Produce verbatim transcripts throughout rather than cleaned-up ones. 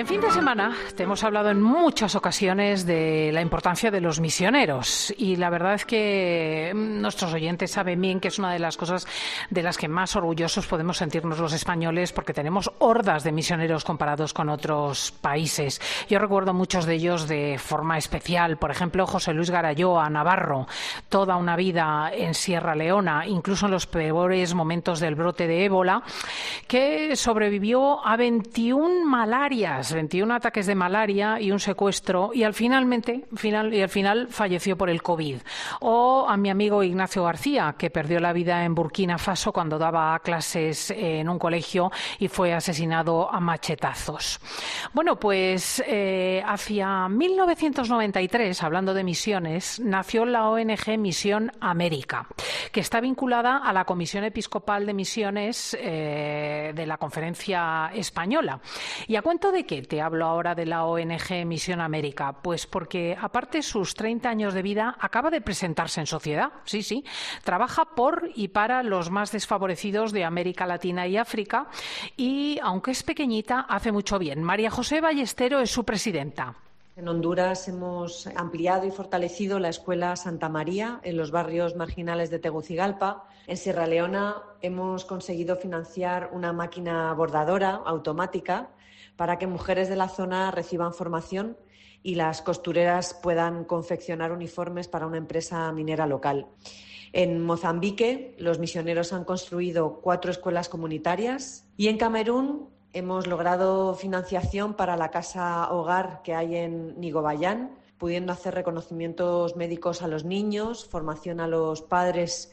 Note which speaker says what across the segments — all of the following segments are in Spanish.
Speaker 1: En fin de semana te hemos hablado en muchas ocasiones de la importancia de los misioneros y la verdad es que nuestros oyentes saben bien que es una de las cosas de las que más orgullosos podemos sentirnos los españoles porque tenemos hordas de misioneros comparados con otros países. Yo recuerdo muchos de ellos de forma especial, por ejemplo José Luis Garayoa, navarro, toda una vida en Sierra Leona, incluso en los peores momentos del brote de ébola, que sobrevivió a veintiuna malarias, veintiún ataques de malaria y un secuestro y al finalmente final y al final falleció por el COVID. O a mi amigo Ignacio García, que perdió la vida en Burkina Faso cuando daba clases en un colegio y fue asesinado a machetazos. Bueno, pues eh, hacia mil novecientos noventa y tres, hablando de misiones, nació la O N G Misión América, que está vinculada a la Comisión Episcopal de Misiones eh, de la Conferencia Española. ¿Y a cuento de qué te hablo ahora de la O N G Misión América? Pues porque, aparte sus treinta años de vida, acaba de presentarse en sociedad. Sí, sí. Trabaja por y para los más desfavorecidos de América Latina y África y, aunque es pequeñita, hace mucho bien. María José Ballestero es su presidenta.
Speaker 2: En Honduras hemos ampliado y fortalecido la Escuela Santa María en los barrios marginales de Tegucigalpa. En Sierra Leona hemos conseguido financiar una máquina bordadora automática para que mujeres de la zona reciban formación y las costureras puedan confeccionar uniformes para una empresa minera local. En Mozambique, los misioneros han construido cuatro escuelas comunitarias y en Camerún hemos logrado financiación para la casa hogar que hay en Nigobayán, pudiendo hacer reconocimientos médicos a los niños, formación a los padres.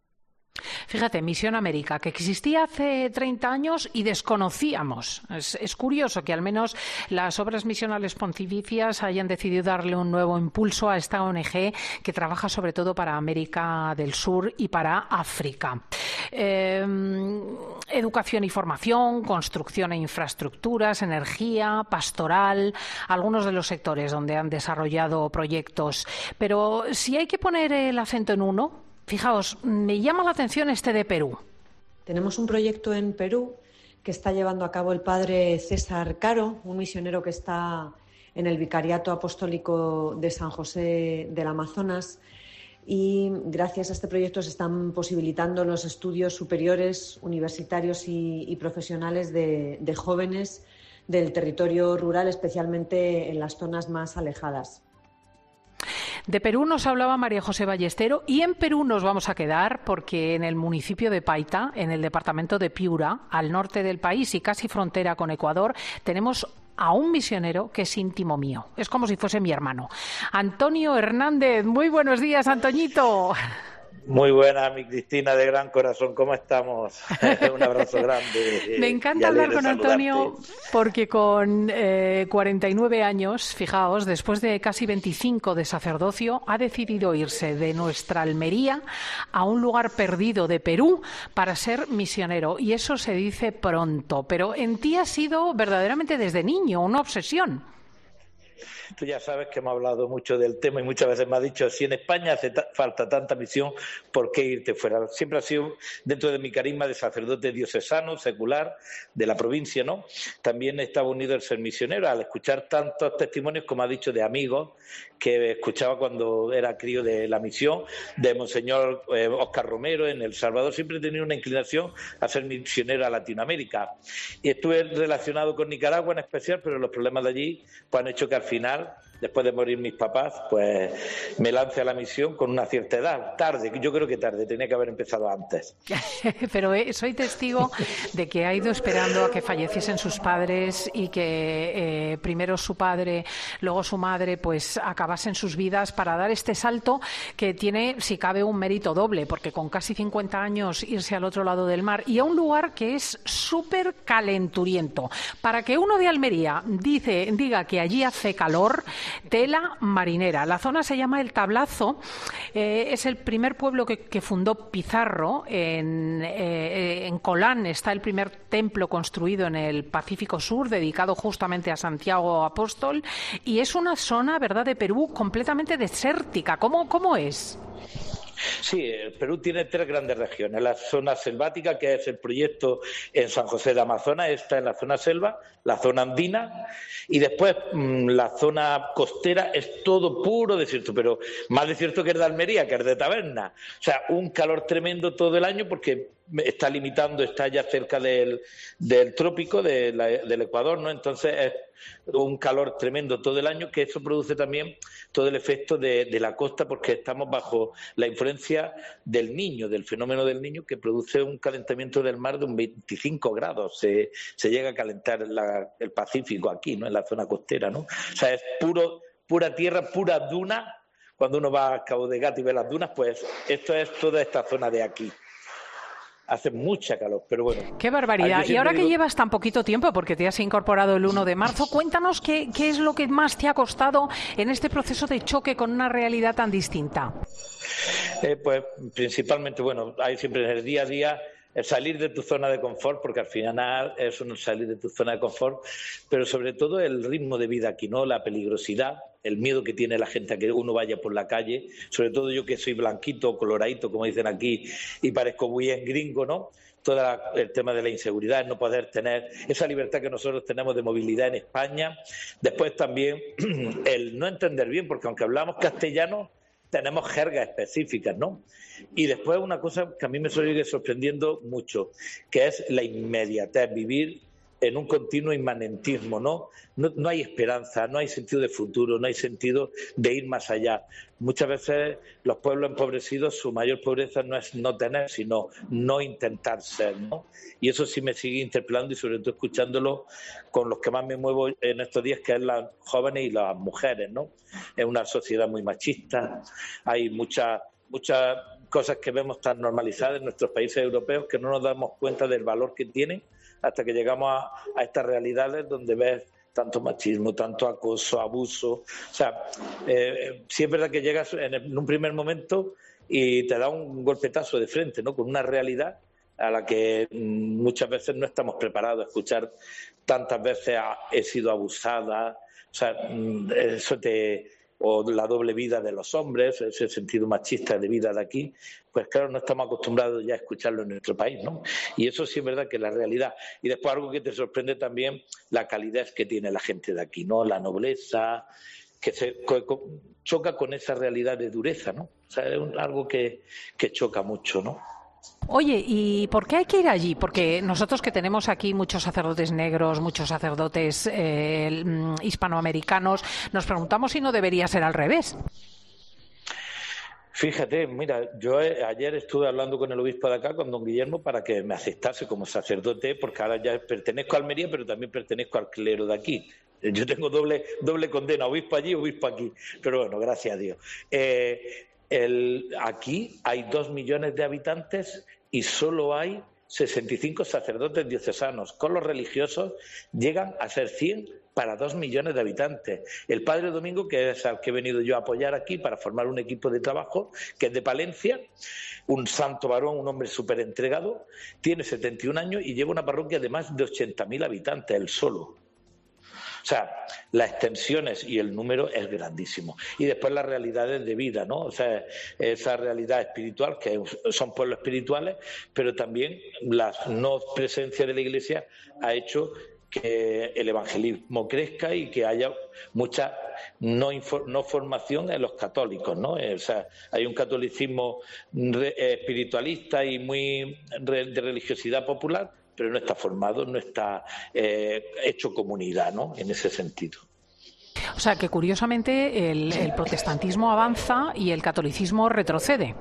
Speaker 1: Fíjate, Misión América, que existía hace treinta años y desconocíamos. Es, es curioso que al menos las obras misionales pontificias hayan decidido darle un nuevo impulso a esta O N G que trabaja sobre todo para América del Sur y para África. Eh, educación y formación, construcción e infraestructuras, energía, pastoral, algunos de los sectores donde han desarrollado proyectos. Pero si hay que poner el acento en uno, fijaos, me llama la atención este de Perú.
Speaker 2: Tenemos un proyecto en Perú que está llevando a cabo el padre César Caro, un misionero que está en el Vicariato Apostólico de San José del Amazonas. Y gracias a este proyecto se están posibilitando los estudios superiores, universitarios y, y profesionales de, de jóvenes del territorio rural, especialmente en las zonas más alejadas.
Speaker 1: De Perú nos hablaba María José Ballestero y en Perú nos vamos a quedar porque en el municipio de Paita, en el departamento de Piura, al norte del país y casi frontera con Ecuador, tenemos a un misionero que es íntimo mío. Es como si fuese mi hermano. Antonio Hernández. Muy buenos días, Antoñito.
Speaker 3: Muy buena, mi Cristina de gran corazón, ¿cómo estamos? Un abrazo grande.
Speaker 1: Me encanta hablar con Antonio porque con eh, cuarenta y nueve años, fijaos, después de casi veinticinco de sacerdocio, ha decidido irse de nuestra Almería a un lugar perdido de Perú para ser misionero. Y eso se dice pronto, pero en ti ha sido verdaderamente desde niño una obsesión.
Speaker 3: Tú ya sabes que hemos hablado mucho del tema y muchas veces me has dicho, si en España hace ta- falta tanta misión, ¿por qué irte fuera? Siempre ha sido dentro de mi carisma de sacerdote diocesano, secular, de la provincia, ¿no? También estaba unido el ser misionero, al escuchar tantos testimonios, como ha dicho, de amigos que escuchaba cuando era crío de la misión, de Monseñor eh, Óscar Romero en El Salvador. Siempre he tenido una inclinación a ser misionero a Latinoamérica. Y estuve relacionado con Nicaragua en especial, pero los problemas de allí pues, han hecho que al final, después de morir mis papás, pues me lance a la misión con una cierta edad. Tarde, yo creo que tarde, tenía que haber empezado antes.
Speaker 1: Pero eh, soy testigo de que ha ido esperando a que falleciesen sus padres y que eh, primero su padre, luego su madre, pues acabasen sus vidas para dar este salto que tiene, si cabe, un mérito doble, porque con casi cincuenta años irse al otro lado del mar y a un lugar que es súper calenturiento. Para que uno de Almería dice, diga que allí hace calor, tela marinera. La zona se llama El Tablazo, eh, es el primer pueblo que, que fundó Pizarro. En, eh, en Colán está el primer templo construido en el Pacífico Sur, dedicado justamente a Santiago Apóstol, y es una zona, ¿verdad?, de Perú completamente desértica. ¿Cómo, cómo es?
Speaker 3: Sí, el Perú tiene tres grandes regiones. La zona selvática, que es el proyecto en San José de Amazonas, está en la zona selva, la zona andina, y después mmm, la zona costera es todo puro desierto, pero más desierto que el de Almería, que el de Taberna. O sea, un calor tremendo todo el año porque está limitando, está ya cerca del, del trópico, de la, del Ecuador, ¿no? Entonces es un calor tremendo todo el año, que eso produce también todo el efecto de, de la costa, porque estamos bajo la influencia del Niño, del fenómeno del Niño, que produce un calentamiento del mar de un veinticinco grados. Se, se llega a calentar la, el Pacífico aquí, ¿no? En la zona costera, ¿no? O sea, es puro, pura tierra, pura duna. Cuando uno va a Cabo de Gata y ve las dunas, pues esto es toda esta zona de aquí. Hace mucha calor, pero bueno.
Speaker 1: ¡Qué barbaridad! Y ahora digo... que llevas tan poquito tiempo, porque te has incorporado el uno de marzo, cuéntanos qué, qué es lo que más te ha costado en este proceso de choque con una realidad tan distinta.
Speaker 3: Eh, pues principalmente, bueno, hay siempre en el día a día el salir de tu zona de confort, porque al final es un salir de tu zona de confort, pero sobre todo el ritmo de vida aquí, ¿no? La peligrosidad, el miedo que tiene la gente a que uno vaya por la calle, sobre todo yo que soy blanquito, coloradito, como dicen aquí, y parezco muy en gringo, ¿no? Todo el tema de la inseguridad, no poder tener esa libertad que nosotros tenemos de movilidad en España. Después también el no entender bien, porque aunque hablamos castellano, tenemos jergas específicas, ¿no? Y después una cosa que a mí me sigue sorprendiendo mucho, que es la inmediatez, vivir en un continuo inmanentismo, ¿no? No, no hay esperanza, no hay sentido de futuro, no hay sentido de ir más allá. Muchas veces los pueblos empobrecidos, su mayor pobreza no es no tener, sino no intentar ser, ¿no? Y eso sí me sigue interpelando y sobre todo escuchándolo con los que más me muevo en estos días, que es las jóvenes y las mujeres, ¿no? Es una sociedad muy machista, hay muchas muchas cosas que vemos tan normalizadas en nuestros países europeos que no nos damos cuenta del valor que tienen hasta que llegamos a, a estas realidades donde ves tanto machismo, tanto acoso, abuso. O sea, eh, sí es verdad que llegas en, en un primer momento y te da un golpetazo de frente, ¿no? Con una realidad a la que muchas veces no estamos preparados a escuchar. Tantas veces a, he sido abusada, o sea, eso te... o la doble vida de los hombres, ese sentido machista de vida de aquí, pues claro, no estamos acostumbrados ya a escucharlo en nuestro país, ¿no? Y eso sí es verdad que es la realidad. Y después algo que te sorprende también, la calidez que tiene la gente de aquí, ¿no? La nobleza, que se choca con esa realidad de dureza, ¿no? O sea, es algo que, que choca mucho, ¿no?
Speaker 1: Oye, ¿y por qué hay que ir allí? Porque nosotros que tenemos aquí muchos sacerdotes negros, muchos sacerdotes eh, hispanoamericanos, nos preguntamos si no debería ser al revés.
Speaker 3: Fíjate, mira, yo ayer estuve hablando con el obispo de acá, con don Guillermo, para que me aceptase como sacerdote, porque ahora ya pertenezco a Almería, pero también pertenezco al clero de aquí. Yo tengo doble, doble condena, obispo allí, obispo aquí. Pero bueno, gracias a Dios. Eh, el, aquí hay dos millones de habitantes y solo hay sesenta y cinco sacerdotes diocesanos. Con los religiosos llegan a ser cien para dos millones de habitantes. El padre Domingo, que es al que he venido yo a apoyar aquí para formar un equipo de trabajo, que es de Palencia, un santo varón, un hombre súper entregado, tiene setenta y un años y lleva una parroquia de más de ochenta mil habitantes, él solo. O sea, las extensiones y el número es grandísimo. Y después las realidades de vida, ¿no? O sea, esa realidad espiritual, que son pueblos espirituales, pero también la no presencia de la Iglesia ha hecho que el evangelismo crezca y que haya mucha no, no formación en los católicos, ¿no? O sea, hay un catolicismo re, espiritualista y muy re, de religiosidad popular, pero no está formado, no está eh, hecho comunidad, ¿no? En ese sentido.
Speaker 1: O sea, que curiosamente el, el protestantismo avanza y el catolicismo retrocede.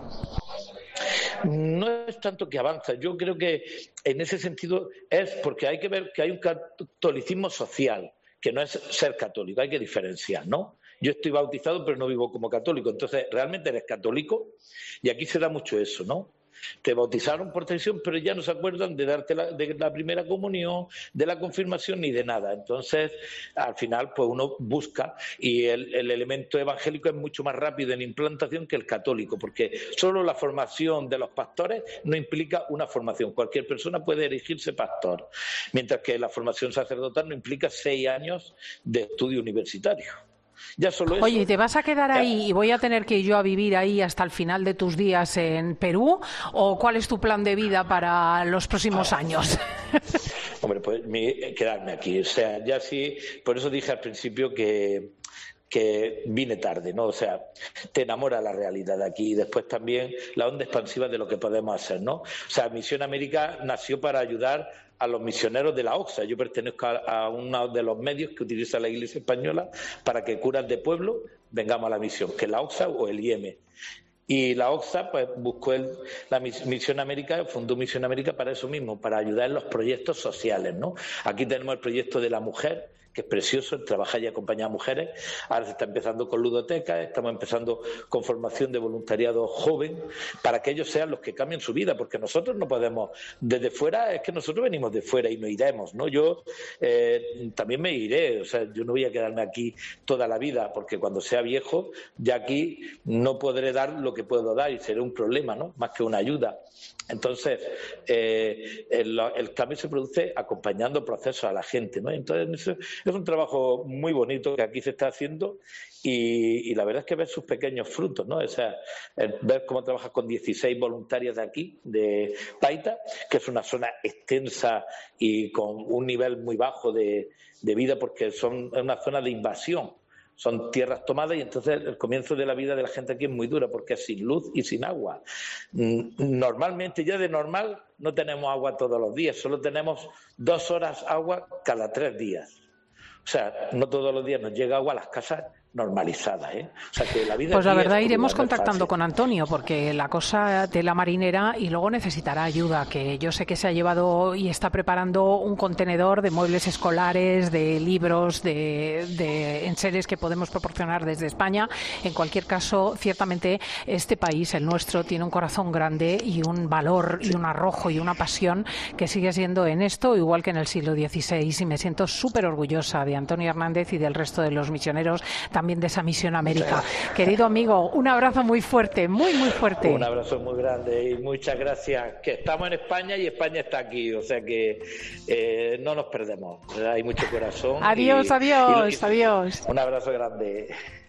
Speaker 3: No es tanto que avanza, yo creo que en ese sentido es porque hay que ver que hay un catolicismo social, que no es ser católico, hay que diferenciar, ¿no? Yo estoy bautizado pero no vivo como católico, entonces realmente eres católico y aquí se da mucho eso, ¿no? Te bautizaron por tradición, pero ya no se acuerdan de darte la, de la primera comunión, de la confirmación ni de nada. Entonces, al final, pues uno busca y el, el elemento evangélico es mucho más rápido en implantación que el católico, porque solo la formación de los pastores no implica una formación. Cualquier persona puede erigirse pastor, mientras que la formación sacerdotal no implica seis años de estudio universitario. Ya solo eso.
Speaker 1: Oye, ¿te vas a quedar ahí y voy a tener que ir yo a vivir ahí hasta el final de tus días en Perú? ¿O cuál es tu plan de vida para los próximos años?
Speaker 3: Hombre, pues mi, quedarme aquí. O sea, ya sí, por eso dije al principio que... que vine tarde, ¿no? O sea, te enamora la realidad de aquí y después también la onda expansiva de lo que podemos hacer, ¿no? O sea, Misión América nació para ayudar a los misioneros de la OXA. Yo pertenezco a, a uno de los medios que utiliza la Iglesia Española para que curas de pueblo vengamos a la misión, que es la OXA o el I E M. Y la OXA pues buscó el, la Misión América, fundó Misión América para eso mismo, para ayudar en los proyectos sociales, ¿no? Aquí tenemos el proyecto de la mujer, que es precioso, el trabajar y acompañar a mujeres. Ahora se está empezando con ludotecas, estamos empezando con formación de voluntariado joven, para que ellos sean los que cambien su vida, porque nosotros no podemos, desde fuera, es que nosotros venimos de fuera y nos iremos, ¿no? Yo eh, también me iré, o sea, yo no voy a quedarme aquí toda la vida, porque cuando sea viejo, ya aquí no podré dar lo que puedo dar y seré un problema, ¿no? Más que una ayuda. Entonces, eh, el, el cambio se produce acompañando procesos a la gente, ¿no? Entonces, es un trabajo muy bonito que aquí se está haciendo y, y la verdad es que ver sus pequeños frutos, ¿no? O sea, ver cómo trabajas con dieciséis voluntarios de aquí, de Paita, que es una zona extensa y con un nivel muy bajo de, de vida porque son es una zona de invasión. Son tierras tomadas y entonces el comienzo de la vida de la gente aquí es muy dura porque es sin luz y sin agua. Normalmente, ya de normal, no tenemos agua todos los días, solo tenemos dos horas agua cada tres días. O sea, no todos los días nos llega agua a las casas normalizada, ¿eh? O sea, que la vida
Speaker 1: pues la verdad
Speaker 3: es
Speaker 1: iremos contactando con Antonio porque la cosa de la marinera y luego necesitará ayuda, que yo sé que se ha llevado y está preparando un contenedor de muebles escolares, de libros, de, de enseres que podemos proporcionar desde España. En cualquier caso, ciertamente este país, el nuestro, tiene un corazón grande y un valor y un arrojo y una pasión que sigue siendo en esto igual que en el siglo dieciséis, y me siento súper orgullosa de Antonio Hernández y del resto de los misioneros, también de esa Misión América. Querido amigo, un abrazo muy fuerte, muy, muy fuerte.
Speaker 3: Un abrazo muy grande y muchas gracias. Que estamos en España y España está aquí, o sea que eh, no nos perdemos. Hay mucho corazón.
Speaker 1: Adiós,
Speaker 3: y,
Speaker 1: adiós,
Speaker 3: y, y,
Speaker 1: adiós.
Speaker 3: Un abrazo grande.